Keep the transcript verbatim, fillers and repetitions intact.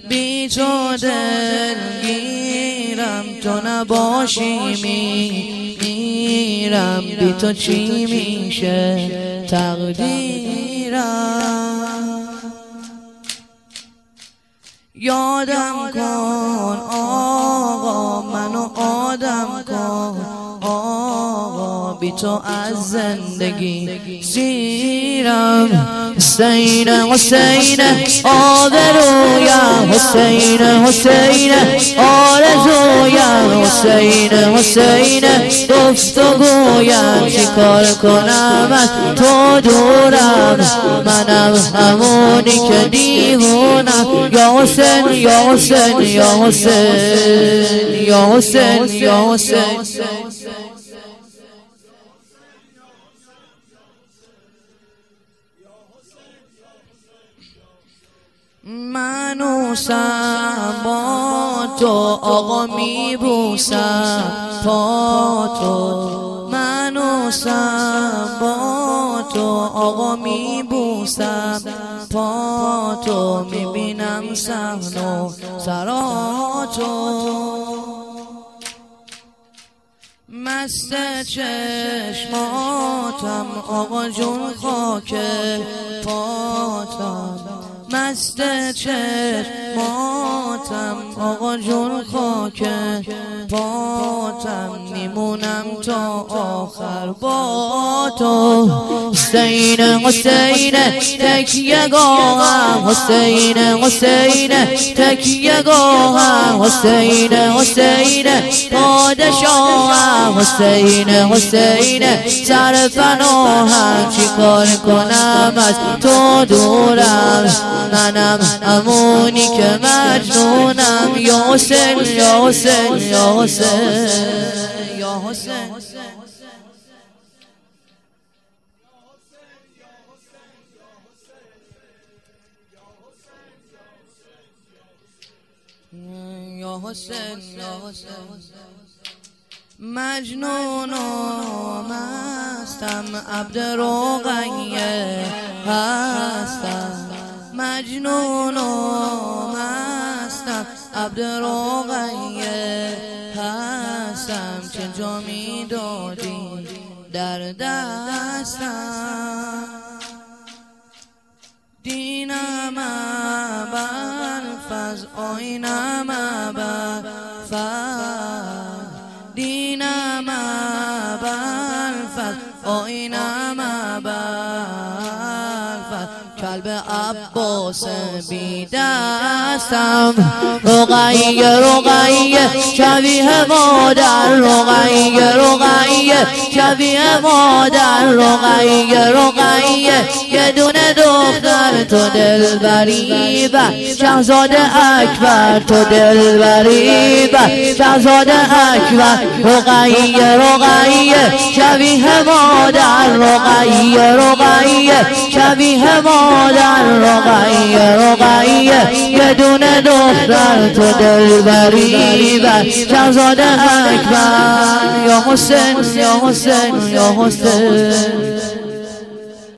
بی تو دلگیرم، تو نباشی میمیرم، بی تو چی میشه تقدیرم. یادم کن آقا، منو آدم کن آقا، بی تو از زندگی سیرم. حسین حسین آبرویم، حسین حسین آرزویم، حسین حسین گفتگویم. چی کار کنم از تو دورم، منم همونی که دیوونم. یا حسین یا حسین یا حسین یا حسین یا حسین. منوسم با تو آقا میبوسم پا تو، منوسم با تو آقا میبوسم پا تو، میبینم صحن و سراتو. مست چشماتم آقا جون خاک پاتم، مست چشماتم آقا جون خاک پاتم، میمونم تا آخر با تو. حسین حسین تکیه گاهم، حسین حسین تکیه گاهم، حسین حسین پادشاهم، حسین حسین سرپناهم. چی کار کنم از تو دورم، منم همونی که مجنونم. یا حسین یا حسین یا حسین یا حسین. یا حسین یا حسین. مجنون و مستم عبد رقیه هستم، مجنون و مستم عبد رقیه هستم. چه جا می دادی در دستم، دینم ابوالفضل آینم ابوالفضل، دینم ابوالفضل آینم ابوالفضل. کلب عباس بی دستم، رقیه رقیه شبیه مادر، رقیه رقیه شبیه مادر، رقیه رقیه یه دونه دختر. تو دلبری با شهزاده اکبر، تو دلبری با شهزاده اکبر. رقیه رقیه شبیه مادر، رقیه رقیه شبیه مادر، رقیه رقیه یه دونه دختر. تو دلبری با شهزاده اکبر. یا حسین یا حسین یا حسین.